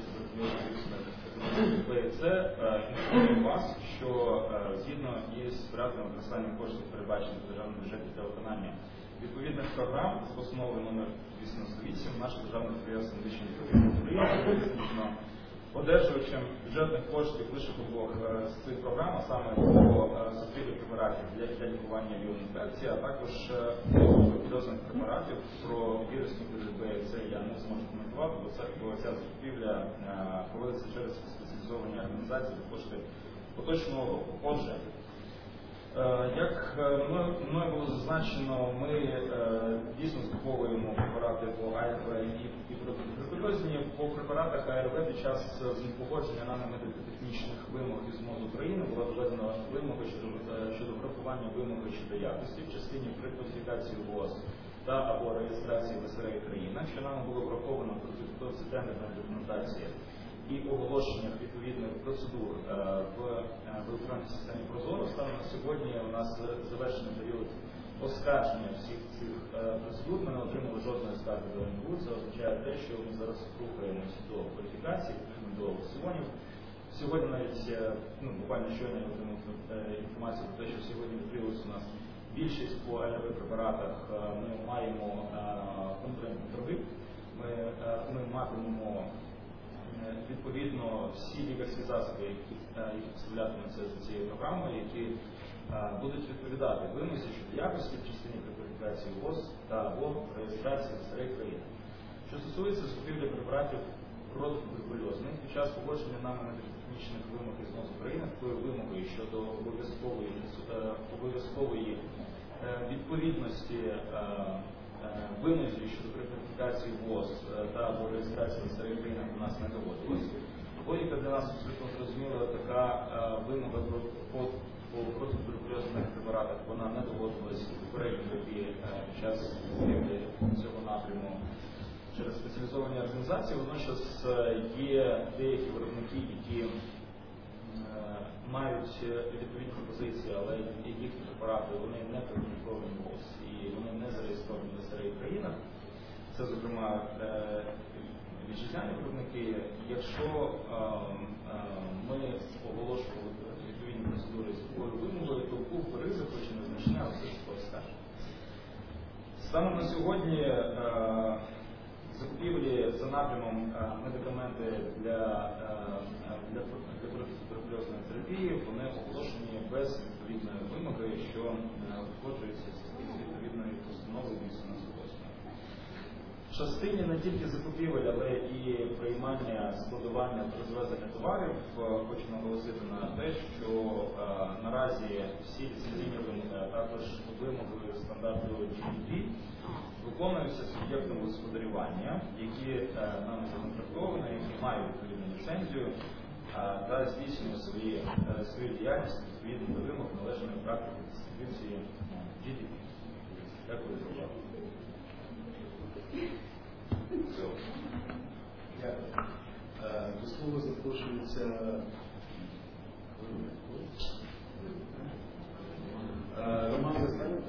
БЦ, інформую вас, що згідно із порядком використання коштів, передбачених в державному бюджеті для виконання відповідних програм з постановою номер 808 наше державне підприємство медичної лікарні України визначено одержувачем бюджетних коштів лише по двох з цих програм, а саме по закупівлі препаратів для лікування ВІЛ-інфекції, а також підозрюваних препаратів про вірусні гриби. Це я не зможу коментувати, бо ця закупівля проводиться через спеціалізовані організації за кошти поточного року. Отже, як мною було зазначено, ми дійсно закуповуємо препарати по АРВ і протитуберкульозні. По препаратах АРВ під час погодження нами медико-технічних вимог із МОЗ України була доведена вимога щодо врахування вимоги щодо якості в частині прекваліфікації ВОЗ та або реєстрації в СР країнах, що нами було враховано в процесі тендерної документації і оголошеннях відповідних процедур в електронній системі Прозоро. Станом на сьогодні у нас завершений період оскарження всіх цих процедур. Ми не отримали жодної скарги до НБУ. Це означає те, що ми зараз рухаємося до кваліфікації, до аукціонів. Сьогодні навіть, буквально щойно я отримав інформацію про те, що сьогодні відкрилися у нас більшість по АРВ препаратах. Ми маємо конкурентні торги. Ми матимемо відповідно всі лікарські засоби, які представлятимуться за цією програмою, які будуть відповідати вимозі щодо якості в частині прекваліфікації ВОЗ та або реєстрації в СР країнах. Що стосується закупівлі препаратів протитуберкульозних, під час погодження нами медико-технічних вимог із МОЗ України такою вимогою щодо обов'язкової відповідності вимозі щодо прекваліфікації ВОЗ та або реєстрації в серед країнах у нас не доводилось. Логіка для нас абсолютно зрозуміла, така вимога по протитуберкульозних препаратах, вона не доводилась у попередньому році під час цього напряму через спеціалізовані організації. Водночас є деякі виробники, які мають відповідні пропозиції, але їхні препарати вони не прекваліфіковані ВОЗ і вони не зареєстровані в СР країнах. Це, зокрема, вітчизняні виробники. Якщо ми оголошували відповідні процедури з такою вимогою, то був ризик, хоч і незначний, але все ж скаже. Станом на сьогодні закупівлі за напрямом медикаменти для протитуберкульозної терапії, вони оголошені без відповідної вимоги, що узгоджується з відповідною частині не тільки закупівель, але і приймання, складування та розвезення товарів хочу наголосити на те, що наразі всі ліцензійні також вимоги стандарту GDP виконуються суб'єктом господарювання, які нами законтрактовані, які мають відповідну ліцензію та здійснюють свою діяльність відповідно до вимог належної практики дистриб'юції GDP. Дякую за увагу. Дякую. До слова запрошується Роман Засталюк.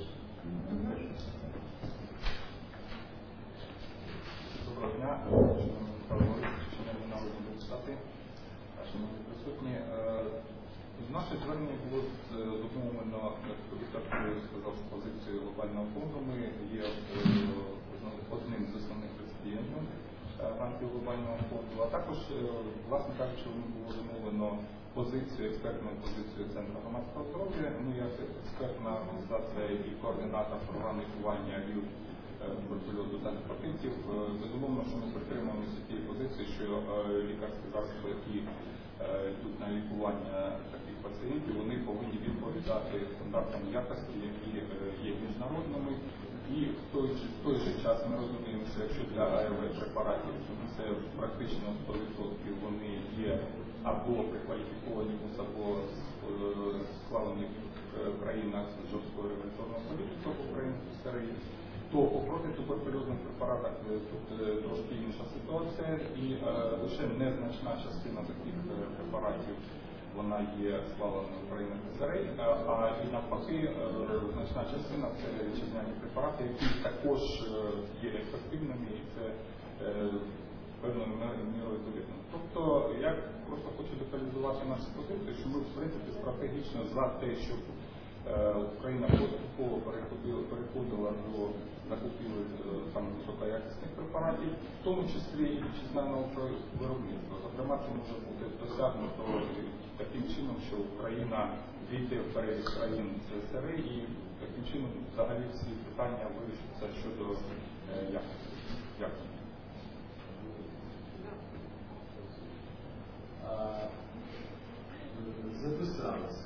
Доброго дня, шановні народні депутати, шановні присутні. Наше звернення було зумовлено, як комітет сказав, з позицією глобального фонду. Ми є одним з основних реципієнтів грантів глобального фонду, а також, власне кажучи, було замовлено позицію, експертну позицію Центру громадського здоров'я. Ми як експертна організація і координатор програм лікування ВІЛ, туберкульозу та гепатитів, безумовно, що ми притримуємося тієї позиції, що лікарські засоби, які йдуть на лікування таких пацієнтів, вони повинні відповідати стандартам якості, які є міжнародними. І в той же час ми розуміємо, що якщо для АРВ препаратів це практично 100% вони є або прикваліфіковані ВУЗ, або схвалені в країнах з жорсткою регуляторною політикою, Україні СРІ, то по протитуберкульозних препаратах тут трошки інша ситуація, і лише незначна частина таких препаратів вона є схваленою в країнах СРІ, а і навпаки значна частина це вітчизняні препарати, які також є ефективними, і це певною мірою довідно. Тобто я просто хочу деталізувати нашу позицію, що ми в принципі стратегічно за те, щоб Україна поступово переходила до закупівель саме високоякісних препаратів, в тому числі і вітчизняного виробництва. Зокрема, це може бути досягнуто таким чином, що Україна війде в перелік країн СРІ, і таким чином взагалі всі питання вирішуються щодо якості. Дякую. Записалися.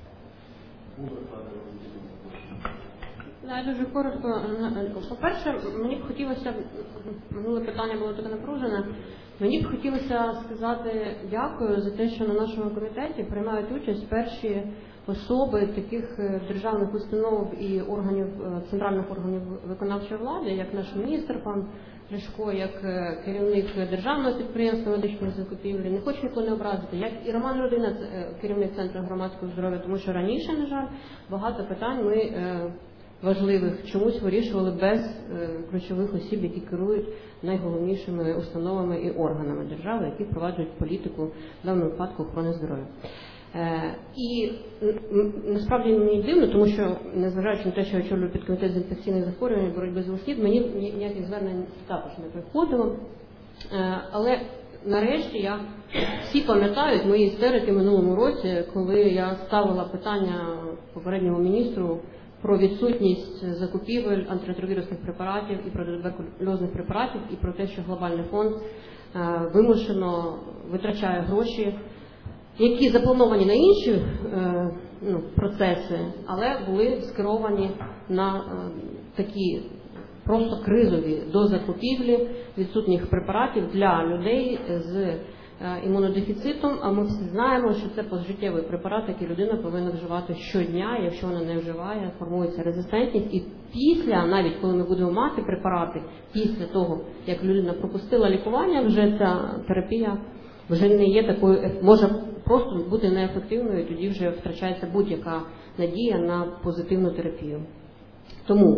Я дуже коротко. По-перше, мені б хотілося, минуле питання було таке напружене, мені б хотілося сказати дякую за те, що на нашому комітеті приймають участь перші особи таких державних установ і органів, центральних органів виконавчої влади, як наш міністр, пан Ляшко, як керівник державного підприємства медичної закупівлі. Не хочу нікого не образити, як і Роман Родина, керівник Центру громадського здоров'я, тому що раніше, на жаль, багато питань ми важливих чомусь вирішували без ключових осіб, які керують найголовнішими установами і органами держави, які впроваджують політику в даному випадку охорони здоров'я. І насправді мені дивно, тому що, незважаючи на те, що я очолюю підкомітет з інфекційних захворювань і боротьби з ВОСІД, мені ніяких звернень також не приходило. Але нарешті всі пам'ятають мої істерики минулому році, коли я ставила питання попередньому міністру про відсутність закупівель антиретровірусних препаратів і протитуберкульозних препаратів, і про те, що глобальний фонд вимушено витрачає гроші, які заплановані на інші процеси, але були скеровані на такі просто кризові до закупівлі відсутніх препаратів для людей з імунодефіцитом, а ми всі знаємо, що це пожиттєвий препарат, який людина повинна вживати щодня, і якщо вона не вживає, формується резистентність. І після, навіть коли ми будемо мати препарати, після того, як людина пропустила лікування, вже ця терапія вже не є такою, може просто бути неефективною, і тоді вже втрачається будь-яка надія на позитивну терапію. Тому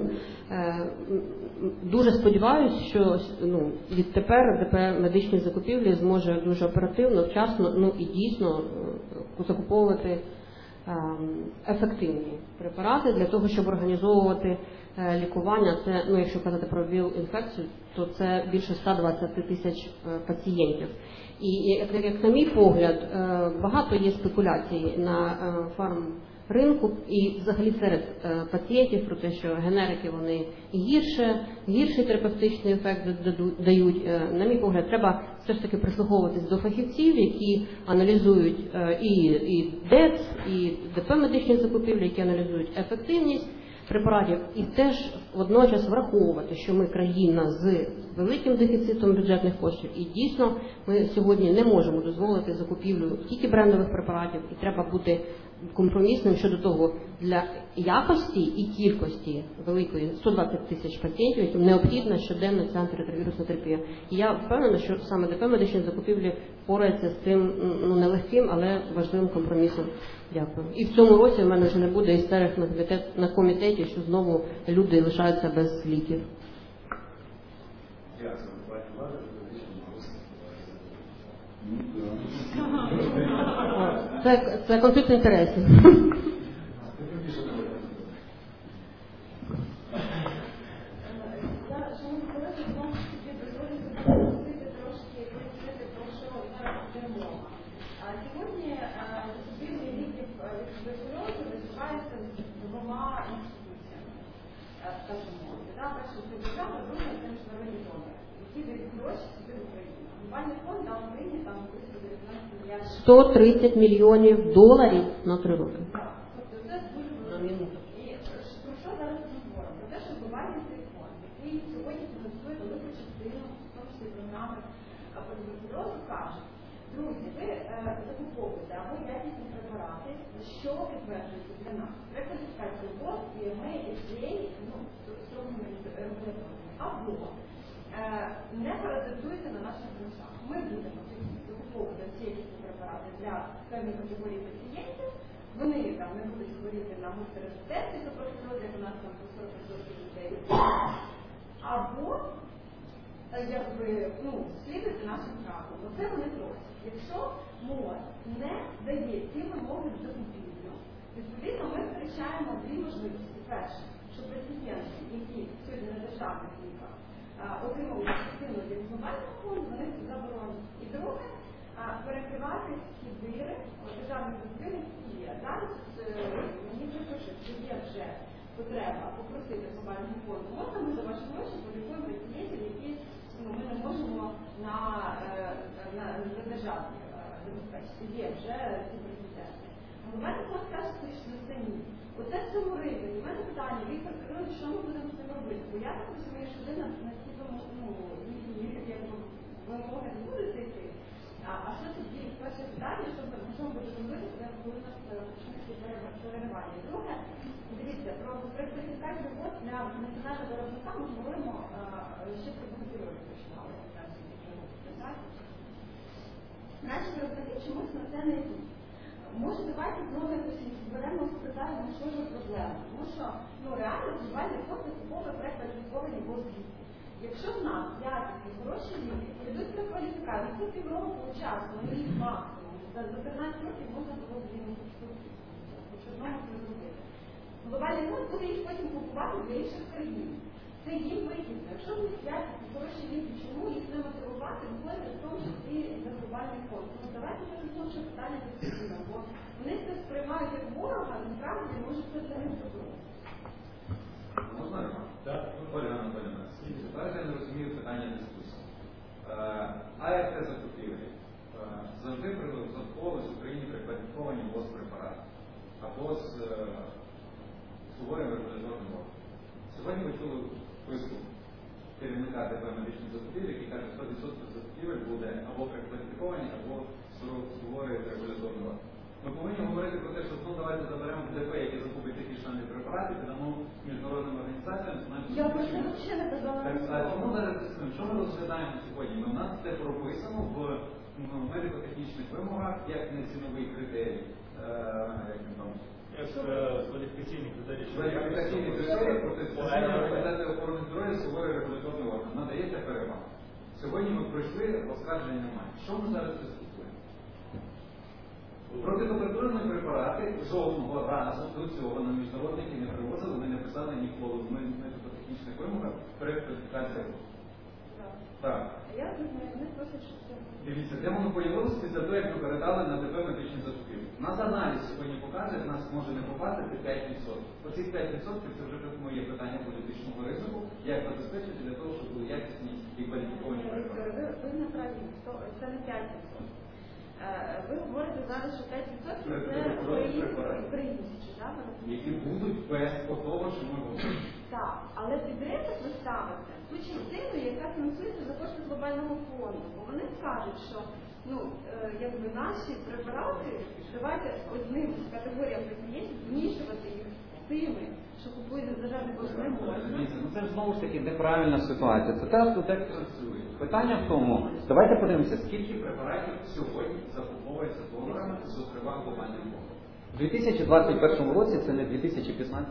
дуже сподіваюся, що відтепер ДП медичні закупівлі зможе дуже оперативно, вчасно, і дійсно закуповувати ефективні препарати для того, щоб організовувати лікування. Це, якщо казати про ВІЛ-інфекцію, то це більше 120 тисяч пацієнтів. І, як на мій погляд, багато є спекуляцій на ринку і взагалі серед пацієнтів про те, що генерики вони гірший терапевтичний ефект дають. На мій погляд, треба все ж таки прислуховуватись до фахівців, які аналізують і ДЕЦ, і ДП медичні закупівлі, які аналізують ефективність препаратів, і теж водночас враховувати, що ми країна з великим дефіцитом бюджетних коштів, і дійсно ми сьогодні не можемо дозволити закупівлю тільки брендових препаратів, і треба бути компромісним щодо того, для якості і кількості великої 120 тисяч пацієнтів, яким необхідна щоденна ця антиретровірусна терапія. І я впевнена, що саме ДП медичні закупівлі впорається з цим нелегким, але важливим компромісом. Дякую. І в цьому році в мене вже не буде істерик на комітеті, що знову люди лишаються без ліків. Це конфлікт інтересів. Сьогодні закупівлі ліків від туберкульозу відбуваються з двома інституціями. Скажімо, перше це держава, друге це міжнародні донори, які дають гроші сюди в Україну. Глобальний фонд дав Україні там близько 19 мільярдів. 130 мільйонів доларів на 3 роки. Так, тобто це дуже велике. І про що зараз ми говоримо? Про те, що глобальний цей фонд, який сьогодні фінансує велику частину, в тому числі програми по туберкульозу, каже: друзі, ви закуповуєте або якісні препарати, що підтверджується для нас. Рекваліфікацію ВОЗ, ЄМЕ, FDA, строгими регуляторами. Або не паразитуйте на наших грошах. Ми будемо закуповувати ці якісні препарати для певної категорії пацієнтів, вони там не будуть хворіти на мультирезистентність до туберкульозу, як у нас там 40% людей. Або слідуйте нашим крокам. Оце вони просять. Якщо МОЗ не дає ці вимоги в закупівлю, відповідно ми втрачаємо дві можливості. Перше, що пацієнти, які сьогодні на державних ліках отримали частину від глобального фонду, вони заборонені. І друге, перекривати ці дири державних закупівель є. Зараз мені вже пишуть, що є вже потреба попросити глобального фонду. Можна ми за ваші гроші полікуємо пацієнтів, які ми не можемо на державні забезпечити. Є вже ці прецеденти. Глобальний фонд каже, що це ні. Оце в цьому ризик. У мене питання, Віктор Кирилович, що ми будемо з цим робити? Бо я так розумію, що ви на ці вимоги не будете йти. А що тоді? Перше питання, що ми будемо робити, коли у нас почнеться переривання. Друге, дивіться, про рекваліфікацію ВОЗ для національного виробника ми говоримо ще про бактеріологію починали. Наші виробники чомусь на це не йдуть. Може, давайте знову якось зберемо, спитаємо, що ж проблема. Тому що реально глобальний фонд закуповує прекваліфіковані ВОЗ-ліки. Якщо в нас якісні, хороші ліки, прийдуть прекваліфікацію, це півроку часу, рік максимум, за 13 років можна було звільнити структуру. Хоч одному це зробити. Глобальний фонд буде їх потім купувати для інших країн. Це їм вигідно. Якщо в них якісні, хороші ліки, чому їх не мотивувати, виходить в тому числі за глобальний фонд. Тому давайте ми розуміємо питання дискусійне, бо вони це сприймають як ворога, а насправді може це для них добро. Можна? Так. Ольга Анатоліївна, зараз я не розумію питання дискусії. АРТ закупівлі завжди закуповували в Україні прекваліфіковані ВОЗ-препарати або з суворим регуляторним органом. Сьогодні ви чули виступ керівника ДП медичних закупівель, який каже, 100% закупівель буде або прекваліфіковані, або суворий регуляторний орган. Ми повинні говорити про те, що давайте заберемо ДП, які закупить такі шановні препарати, додамо міжнародним організаціям. Я про це взагалі не казала. Тому зараз, що ми розглядаємо сьогодні? У нас це прописано в медико-технічних вимогах, як не ціновий критерій, кваліфікаційні критерії. Кваліфікаційні критерії проти охорони здоров'я суворий регуляторний орган. Надається перевагу. Сьогодні ми пройшли, оскарження немає. Що ми зараз дискутуємо? Протитуберкульозні препарати жодного разу до цього на міжнародники не привозили, вони не писали ніколи в медико-технічних вимогах перекваліфікація. Так. Я знаю, вони просять, щоб це... Дивіться, де воно появилося після того, як ми передали на ДП медичні закупівлі. У нас аналіз сьогодні показує, в нас може не попасти 5%. Оці 5% це вже моє питання політичного ризику, як забезпечити для того, щоб були якісні і кваліфіковані препарати. Ви не праві, це не 5%. Ви говорите зараз, що 5% це українські, так? Які будуть без того, що ми говоримо. Так, але під ризик ви ставите ту частину, яка фінансується за кошти глобального фонду. Бо вони скажуть, що якби наші препарати, давайте одним з категоріям пацієнтів змішувати їх з тими, що купують за державний кошт не можна. Це ж знову ж таки неправильна ситуація. Це те, що так працює. Питання в тому, давайте подивимося, скільки препаратів сьогодні закуповується доларами, зокрема глобальним фондом. У 2021 році це не 2015.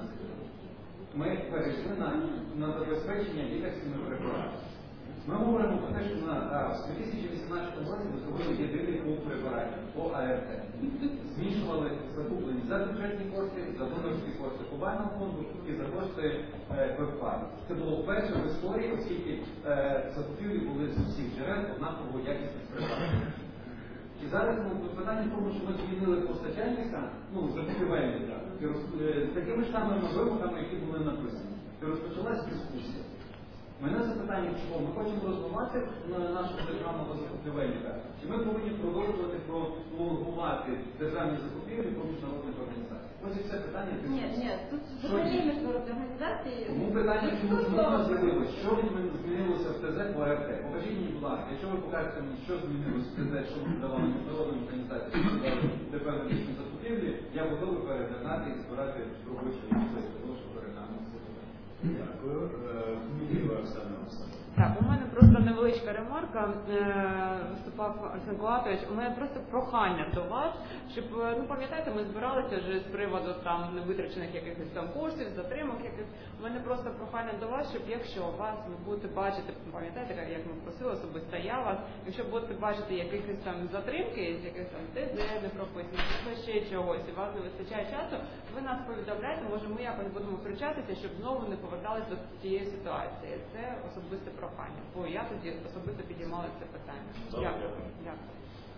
Ми перейшли на забезпечення лікарськими препаратами. Ми говоримо про те, що в 2018 році ми зробили єдиний пул препаратів по АРТ. Змішували закуплені за бюджетні кошти, за донорські кошти глобального фонду і за кошти ПЕПФАР. Це було вперше в історії, оскільки закупівлі були з усіх джерел однаково якісних препаратів. І зараз питання в тому, що ми змінили постачальника, закупівельника, такими ж самими вимогами, які були написані. І розпочалась дискусія. Мене запитання, чого ми хочемо розвивати нашого державного закупівельника, чи ми повинні продовжувати пролонгувати державні закупівлі по міжнародних організаціях. Ось і це питання дискусії. Ні, тут взагалі міжнародні організації... Тому питання, чому знову з'явилося, що змінилося в ТЗ по АРТ? Покажіть мені, будь ласка, якщо ви покажете мені, що змінилося в ТЗ, що ми давали міжнародним організаціям, що дали ДП медичні закупівлі, я готовий переглянати і збирати робочу місце для того, щоб переглянути це питання. Дякую. Дмитрієва Оксана Олександровна. Так, у мене просто невеличка ремарка. Виступав Арсен Колатович. У мене просто прохання до вас, щоб, пам'ятаєте, ми збиралися вже з приводу там невитрачених якихось там коштів, затримок якихось. У мене просто прохання до вас, щоб якщо вас ви будете бачити, пам'ятаєте, як ми просили, особисто я вас, якщо будете бачити якихось там затримки, з якихось там ТЗ не прописано, ще чогось, і вас не вистачає часу, ви нас повідомляєте, може ми якось будемо включатися, щоб знову не поверталися до цієї ситуації. Це особисте прохання, бо я тоді особисто підіймала це питання. Дякую. Дякую,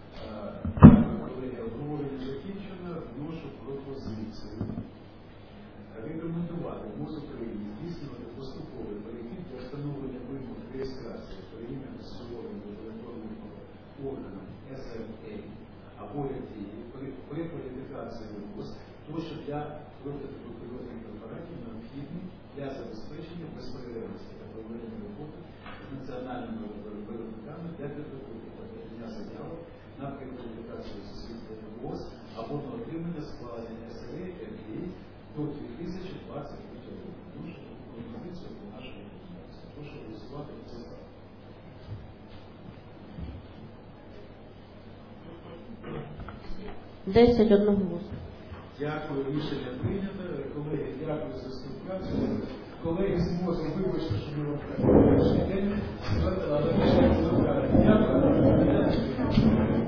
колеги. Обговорення закінчено. Вношу пропозицію рекомендувати МОЗ України здійснювати поступовий перехід для встановлення вимог реєстрації перевірки судовим регуляторним органам СРА або РТІ при кваліфікації МОЗ, тощо для протитуберкульозних препаратів необхідні для забезпечення безперервності та проведення роботи з національними виробниками для підготовки та подання заяви на прекваліфікацію з освіти МОЗ або на отримання складення СРА РТІ до 2023 року. Прошу пропозицію до нашої організації. Прошу голосувати за це. Десять одноголосно. Дякую, рішення прийнято. Колеги, дякую за співпрацю. Колеги з МОЗом, вибачте, що ми вам так день, але ми ще не забрали. Дякую.